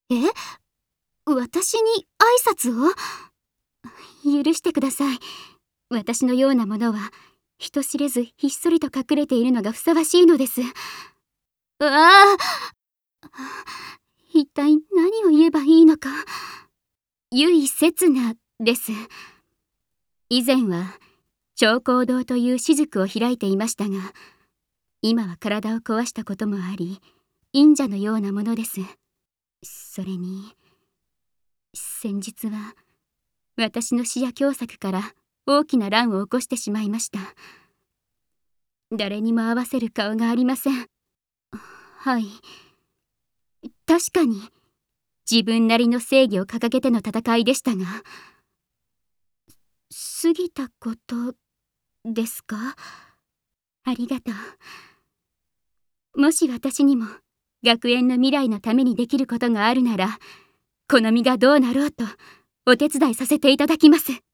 え？私に挨拶を？許してください。私のようなものは人知れずひっそりと隠れているのがふさわしいのです。うわあ、一体何を言えばいいのか。唯刹那です。以前は長光堂という私塾を開いていましたが、今は体を壊したこともあり、忍者のようなものです。それに先日は私の詩や凶作から大きな乱を起こしてしまいました。誰にも合わせる顔がありません。はい、確かに自分なりの正義を掲げての戦いでしたが、過ぎたことですか？ありがとう。もし私にも学園の未来のためにできることがあるなら、この身がどうなろうとお手伝いさせていただきます。